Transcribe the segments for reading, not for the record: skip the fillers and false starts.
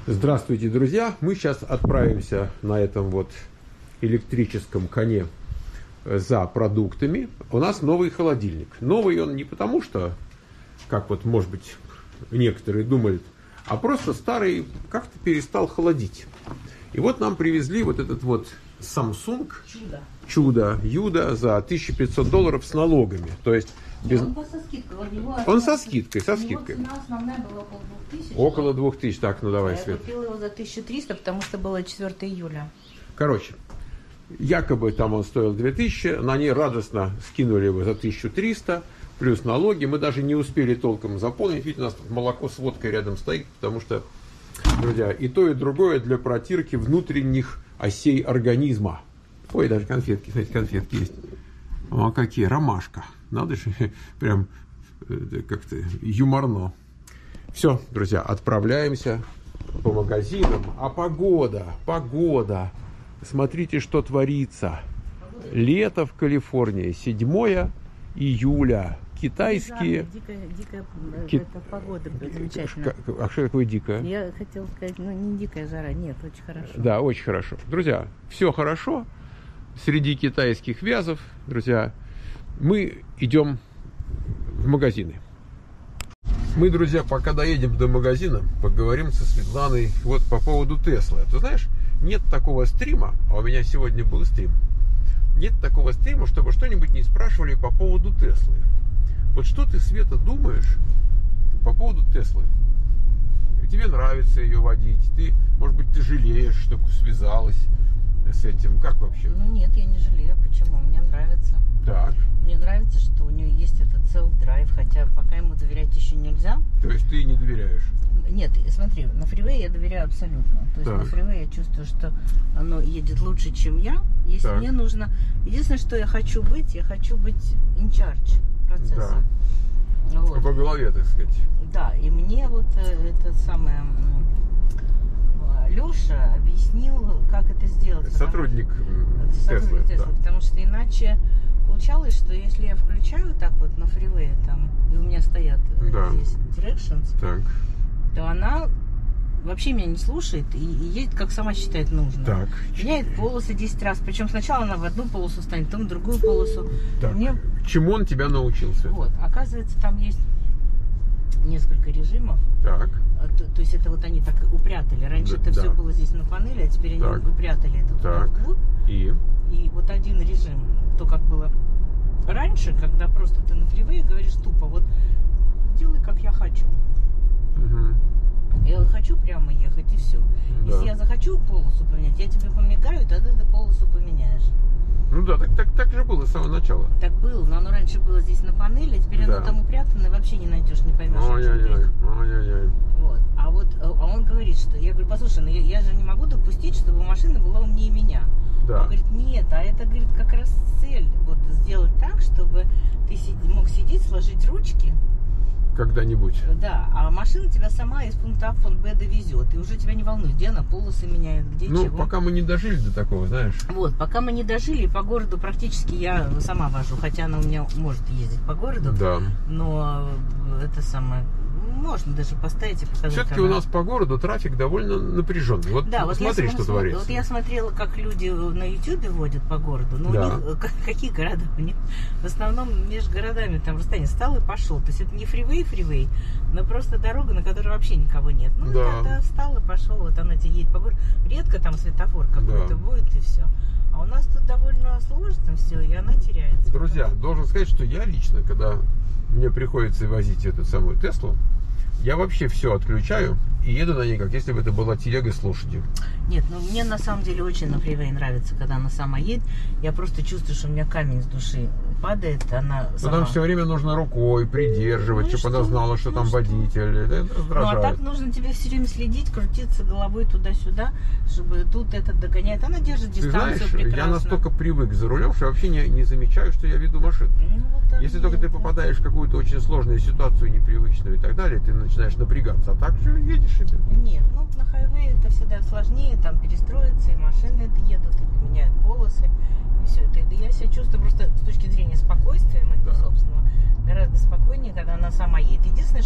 Здравствуйте, друзья! Мы сейчас отправимся на этом вот электрическом коне за продуктами. У нас новый холодильник. Новый он не потому, что, как вот, может быть, некоторые думают, а просто старый как-то перестал холодить. И вот нам привезли вот этот вот Samsung Чудо Юда за $1500 с налогами. То есть без... Он со скидкой. Он со скидкой. Цена основная была около 2000. Около 2000. Так, ну давай, Свет. Я купила его за 1300, потому что было 4 июля. Короче, якобы там он стоил 2000, на ней радостно скинули его за 1300, плюс налоги. Мы даже не успели толком заполнить, ведь у нас тут молоко с водкой рядом стоит, потому что, друзья, и то, и другое для протирки внутренних осей организма. Ой, даже конфетки, кстати, конфетки есть. О, какие, ромашка. Надо же, прям как-то юморно. Все, друзья, отправляемся по магазинам. А погода. Смотрите, что творится. Лето в Калифорнии, 7 июля. Китайские... Дикая погода, замечательно. А что такое дикая? Я хотела сказать, не дикая жара, нет, очень хорошо. Да, очень хорошо. Друзья, все хорошо. Среди китайских вязов, друзья, мы идем в магазины. Мы, друзья, пока доедем до магазина, поговорим со Светланой вот по поводу Теслы. Ты знаешь, нет такого стрима, а у меня сегодня был стрим, нет такого стрима, чтобы что-нибудь не спрашивали по поводу Теслы. Вот что ты, Света, думаешь по поводу Теслы? Тебе нравится ее водить, ты, может быть, ты жалеешь, что связалась с этим, как вообще? Ну нет, я не жалею, почему, мне нравится. Так. Мне нравится, что у нее есть этот self-drive, хотя пока ему доверять еще нельзя. То есть ты не доверяешь? Нет, смотри, на фривее я доверяю абсолютно. То есть на фривее я чувствую, что оно едет лучше, чем я. Если мне нужно... Единственное, что я хочу быть in charge процесса. Да. Вот. По голове, так сказать. Да, и мне вот это самое... Леша объяснил, как это сделать. Сотрудник Теслы. Да. Потому что иначе получалось, что если я включаю так вот на фривее, там, и у меня стоят здесь directions, то она вообще меня не слушает и едет, как сама считает нужно. Так. Меняет полосы 10 раз. Причем сначала она в одну полосу станет, потом в другую полосу. Так. Чему он тебя научился? Вот. Оказывается, там есть несколько режимов. Так. То есть это вот они так упрятали. Раньше это все было здесь на панели, а теперь они упрятали это вглубь. И вот один режим, то как было раньше, когда просто ты на фривее говоришь тупо, вот делай как я хочу. Я хочу прямо ехать и все. Если я захочу полосу поменять, я тебе помигаю, тогда ты полосу поменяешь. Ну да, так же было с самого начала. Так было, но оно раньше было здесь на панели, а теперь оно там упрятано, и вообще не найдешь, не поймешь. Ой-ой-ой. Вот. А он говорит, что... Я говорю, послушай, ну я же не могу допустить, чтобы машина была умнее меня. Да. Он говорит, нет, а это, говорит, как раз цель. Вот сделать так, чтобы ты мог сидеть, сложить ручки. Когда-нибудь. Да, а машина тебя сама из пункта А в пункт Б довезет. И уже тебя не волнует, где она полосы меняет, где чего. Ну, пока мы не дожили до такого, знаешь. Вот, пока мы не дожили, по городу практически я сама вожу. Хотя она у меня может ездить по городу. Да. Но это самое... Можно даже поставить и показать. Все-таки у нас по городу трафик довольно напряженный. Вот да, посмотри, что творится. Вот я смотрела, как люди на Ютубе водят по городу. Но у них, какие города у них? В основном между городами там расстояние встал и пошел. То есть это не фривей, но просто дорога, на которой вообще никого нет. Ну, тогда встал и пошел, вот она тебе едет по городу. Редко там светофор какой-то будет и все. А у нас тут довольно сложно все, и она теряется. Друзья, должен сказать, что я лично, когда мне приходится возить эту самую Теслу, я вообще все отключаю и еду на ней, как если бы это была телега с лошадью. Нет, ну мне на самом деле очень на фривее нравится, когда она сама едет. Я просто чувствую, что у меня камень с души падает, она сама... Но там все время нужно рукой придерживать, чтобы она знала, что там водитель. Это раздражает. Ну а так нужно тебе все время следить, крутиться головой туда-сюда, чтобы тут этот догоняет. Она держит дистанцию. Ты знаешь, я настолько привык за рулем, что вообще не замечаю, что я веду машину. Если только ты попадаешь в какую-то очень сложную ситуацию, непривычную и так далее, ты начинаешь напрягаться, а так же едешь себе. Нет, ну на хайвее это всегда сложнее, там перестроиться, и машины это едут, и меняют полосы, и все это. Я себя чувствую просто с точки зрения спокойствия моего собственного гораздо спокойнее, когда она сама едет. Единственное, что мне не нравится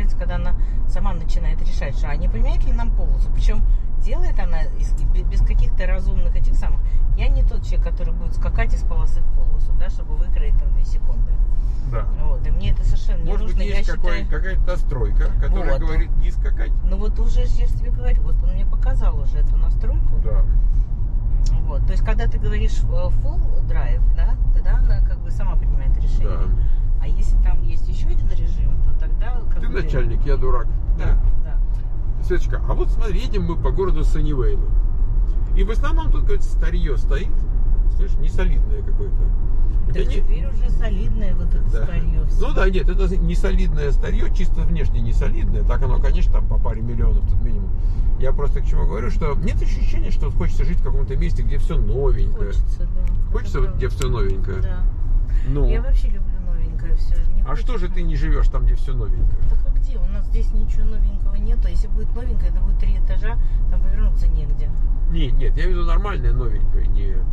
нравится, когда она сама начинает решать, что а не поменять ли нам полосу. Причем делает она без каких-то разумных этих самых. Я не тот человек, который будет скакать из полосы в полосу, да, чтобы выкроить там 2 секунды. Да. Вот, и мне это совершенно не нужно. Может быть, есть какая-то настройка, которая говорит не скакать. Ну вот уже, я же тебе говорю, вот он мне показал уже эту настройку. Да. Вот, то есть, когда ты говоришь full drive, да, тогда она как бы сама принимает решение. Да. А если там есть еще один режим, то тогда... Ты начальник, я дурак. Да, да. Светочка, а вот смотри, едем мы по городу Саннивейлу. И в основном тут, говорится, старье стоит. Слышишь, не солидное какое-то. Да теперь уже солидное вот это старье. Ну да, нет, это не солидное старье, чисто внешне не солидное. Так оно, конечно, там по паре миллионов тут минимум. Я просто к чему говорю, что нет ощущения, что хочется жить в каком-то месте, где все новенькое. Хочется, да. Хочется, где все новенькое? Да. Ну. Я вообще люблю новенькое все. А что же ты не живешь там, где все новенькое? Так а где? У нас здесь ничего новенького нету. Если будет новенькое, это будет 3 этажа, там повернуться негде. Нет, я имею в виду нормальное новенькое,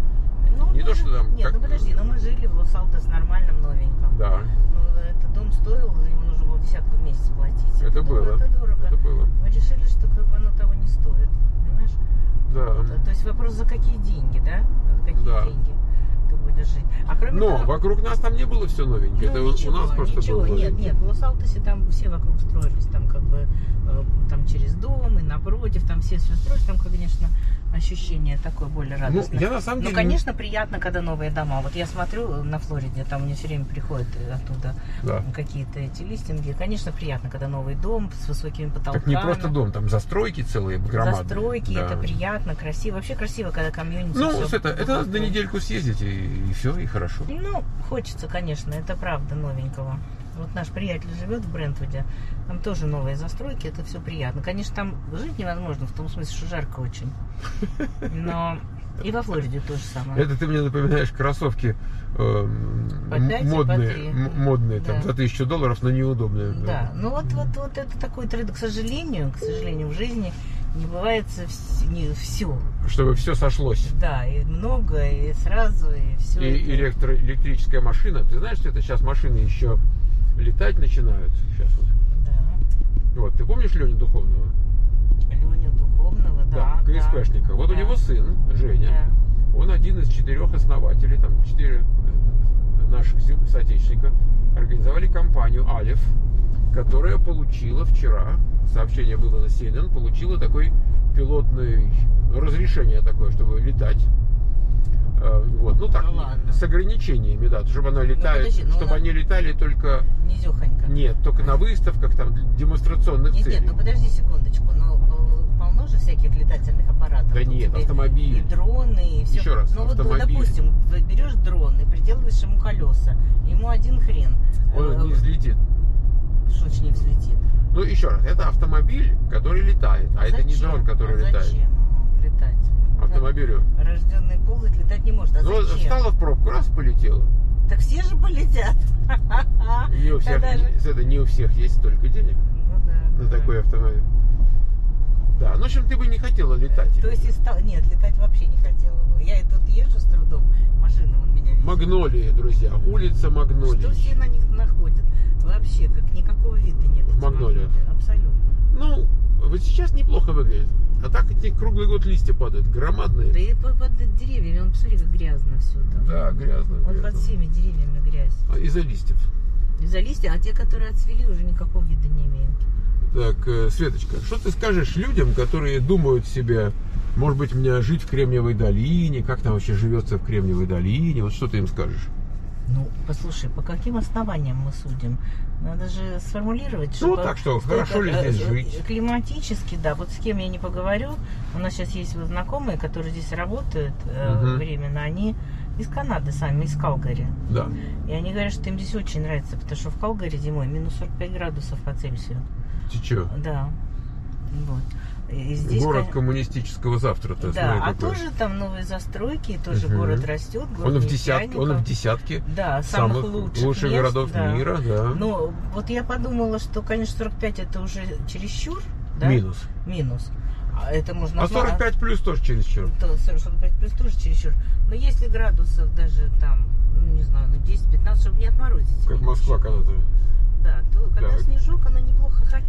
не то, что там... Нет, ну подожди, мы жили в Лос-Алтес нормальном новеньком. Да. Ну, этот дом стоил, ему нужно было 10 в месяц платить. Это было. Это дорого. Это было. Мы решили, что как бы оно того не стоит. Понимаешь? Да. Вот. То есть вопрос, за какие деньги, да? За какие деньги ты будешь жить. А кроме того, вокруг нас там не было все новенькое. Ну, это ничего, у нас просто было новенькое. Нет, в Лос-Алтесе там все вокруг строились, там как бы там через дом и напротив, там все строились, там, конечно, ощущение такое более радостное. Я на самом деле... Ну, конечно, приятно, когда новые дома. Вот я смотрю на Флориде, там мне все время приходят оттуда какие-то эти листинги. Конечно, приятно, когда новый дом с высокими потолками. Так не просто дом, там застройки целые, громадные. Застройки, это приятно, красиво. Вообще красиво, когда комьюнити. Ну, это надо на недельку съездить, и все, и хорошо. Ну, хочется, конечно, это правда новенького. Вот наш приятель живет в Брентвуде, там тоже новые застройки, это все приятно. Конечно, там жить невозможно, в том смысле, что жарко очень. Но и во Флориде то же самое. Это ты мне напоминаешь кроссовки модные там за $1000, но неудобные. Да, ну вот это такой тренд, к сожалению, в жизни не бывает все. Чтобы все сошлось. Да, и много, и сразу, и все. И электрическая машина. Ты знаешь, что это сейчас машины еще летать начинают? Сейчас вот. Да. Вот, ты помнишь Леню Духовного? Леню Духовного, да. КСПшника. Да, вот у него сын, Женя. Да. Он один из 4 основателей, там 4 наших соотечественника организовали компанию Алиф, которая получила вчера, сообщение было на CNN, получила такой пилотное разрешение такое, чтобы летать. Вот, ну так, с ограничениями, да, чтобы она летает, чтобы они летали только... Низёхонько. Нет, только на выставках, там, демонстрационных целей. Нет, ну подожди секундочку, но полно же всяких летательных аппаратов. Да нет, автомобиль. И дроны, и все. Еще раз, ну автомобиль. Вот, допустим, берешь дрон и приделываешь ему колеса, ему один хрен. Он не взлетит. Что ж не взлетит? Ну, еще раз, это автомобиль, который летает, а это не дрон, который летает. Зачем ему летать? Автомобилю. Рожденный ползать летать не может. А ну, зачем? Встала в пробку, раз полетела. Так все же полетят. Не у всех, это не у всех есть столько денег на такой автомобиль. Да, ну, в общем, ты бы не хотела летать. То есть, нет, летать вообще не хотела бы. Я и тут езжу с трудом, машина вон меня видит. Магнолии, друзья, улица Магнолии. Что все на них находят? Вообще, как никакого вида нет. В Магнолиях? Абсолютно. Ну, вот сейчас неплохо выглядит. А так эти круглый год листья падают, громадные. Да и под деревьями, он посмотри, как грязно все там. Да, грязно. Вот под всеми деревьями грязь. Из-за листьев. Из-за листьев, а те, которые отцвели, уже никакого вида не имеют. Так, Светочка, что ты скажешь людям, которые думают себе, может быть, мне жить в Кремниевой долине, как там вообще живется в Кремниевой долине, вот что ты им скажешь? Ну, послушай, по каким основаниям мы судим? Надо же сформулировать, что... Ну, так что, хорошо ли здесь жить? Климатически, да. Вот с кем я не поговорю, у нас сейчас есть вот знакомые, которые здесь работают временно, они из Канады сами, из Калгари. Да. И они говорят, что им здесь очень нравится, потому что в Калгари зимой минус 45 градусов по Цельсию. Ты чё? Да. Вот. И здесь, город коммунистического завтра-то. Да, а тоже там новые застройки, тоже город растет. Он в десятке. Да, самых лучших мест, городов мира, да. Но вот я подумала, что, конечно, 45 это уже чересчур. Да? Минус. А это можно... А 45 плюс тоже чересчур. 45 плюс тоже чересчур. Но если градусов даже там, ну не знаю, 10-15, чтобы не отморозить. Как Москва когда-то. Да, то когда снежок, оно неплохо, хотя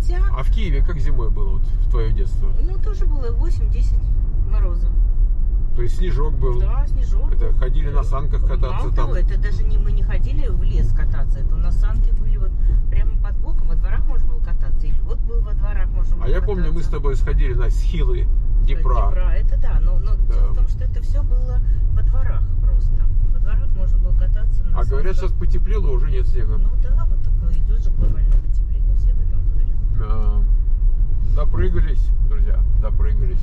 А в Киеве как зимой было вот, в твое детство? Ну, тоже было 8-10 мороза. То есть снежок был? Да, снежок. Это ходили на санках кататься Мало там? того, это даже не мы не ходили в лес кататься, это у нас санки были вот прямо под боком, во дворах можно было кататься. Или вот был во дворах можно было А я кататься. помню, мы с тобой сходили на схилы Днепра. Это да, но Да. дело в том, что это все было во дворах просто. Во дворах можно было кататься на А говорят, санках. сейчас потеплело, уже нет снега. Ну да, вот такое идет же глобальное потепление, все об этом говорят. Допрыгались, друзья, допрыгались.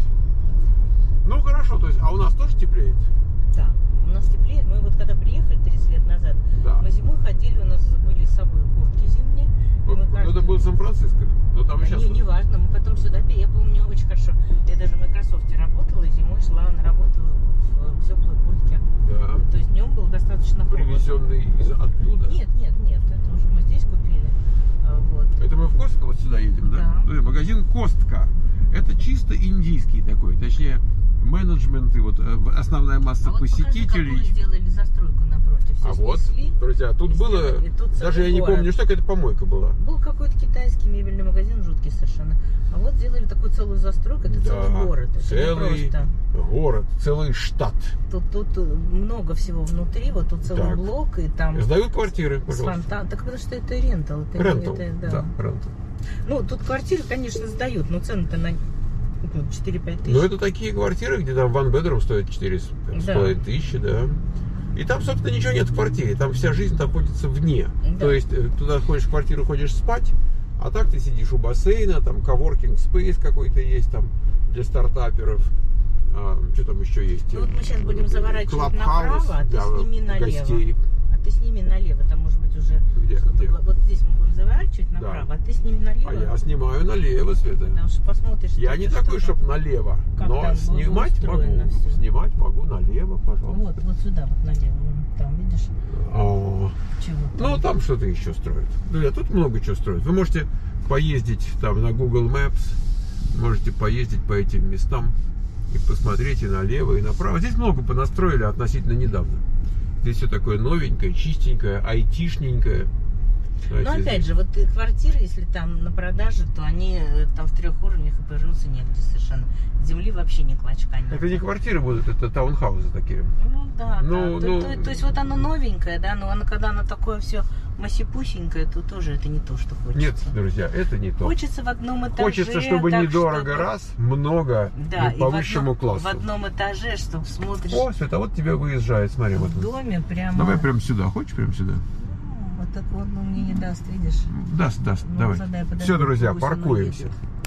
Ну хорошо, то есть, а у нас тоже теплеет? Да, у нас теплеет. Мы вот когда приехали 30 лет назад, Да. мы зимой ходили, у нас были с собой куртки зимние. И мы каждый- Это был Сан-Франциско, но там и сейчас... Не важно, мы потом сюда, я помню очень хорошо. Я даже в Microsoft работала, и зимой шла на работу в теплой куртке. Да. То есть днем было достаточно холодно. Привезенный оттуда? Нет, это уже мы здесь купили. Вот. Это мы в Костко вот сюда едем, да? Да. Смотри, магазин Костка. Это чисто индийский такой, точнее, менеджмент и вот основная масса А вот покажи, посетителей. какую сделали застройку напротив. Все А вот, снесли. друзья, тут и было, сделали. Тут даже целый я не город. помню, что это помойка была. Был какой-то китайский мебельный магазин, жуткий совершенно. А вот сделали такую целую застройку, это целый город. Это не целый просто. город, целый штат. Тут много всего внутри, вот тут целый Так. блок, и там Сдают квартиры, с пожалуйста. фонтан. Так потому что это рентал. Рентал, это, да, рентал. Ну, тут квартиры, конечно, сдают, но цены-то на 4-5 тысяч. Но это такие квартиры, где там one bedroom стоит 4,5 тысячи, да. И там, собственно, ничего нет в квартире. Там вся жизнь находится вне. Да. То есть туда ходишь в квартиру, ходишь спать, а так ты сидишь у бассейна, там коворкинг спейс какой-то есть там для стартаперов. Что там еще есть? Ну, вот мы сейчас будем заворачивать направо, а ты для сними налево. гостей. А ты сними налево, там может быть уже Где? что-то Где? было. Вот здесь мы будем заворачивать направо, Да. а ты сними налево. А я снимаю налево, Света. Потому что посмотришь. Я не такой, чтоб налево, Как но там снимать могу. устроено всё. Снимать могу налево, пожалуйста. Вот сюда, вот налево. Вон там, видишь, чего там. Ну, там что-то еще строят. Друзья, тут много чего строят. Вы можете поездить там на Google Maps, можете поездить по этим местам и посмотреть и налево, и направо. Здесь много понастроили относительно недавно. Здесь все такое новенькое, чистенькое, айтишненькое. Но опять же, вот квартиры, если там на продаже, то они там в 3 уровнях, и повернуться негде совершенно. Земли вообще ни клочка нет. Это не квартиры будут, это таунхаузы такие. Ну да, Ну, да. ну, То есть вот оно новенькое, да, но оно, когда оно такое все масипусенькое, то тоже это не то, что хочется. Нет, друзья, это не то. Хочется в одном этаже. Хочется, чтобы так, недорого чтобы- раз, много, Да, и и по в высшему одном, классу. в одном этаже, чтобы смотришь О, Света, вот тебя выезжает, смотри. Вот. в доме прямо. Давай прямо сюда, хочешь прямо сюда? Вот так вот он мне не даст, видишь? Даст, Ну, давай. задай, подожди, Все, друзья, пусть он паркуемся. уедет.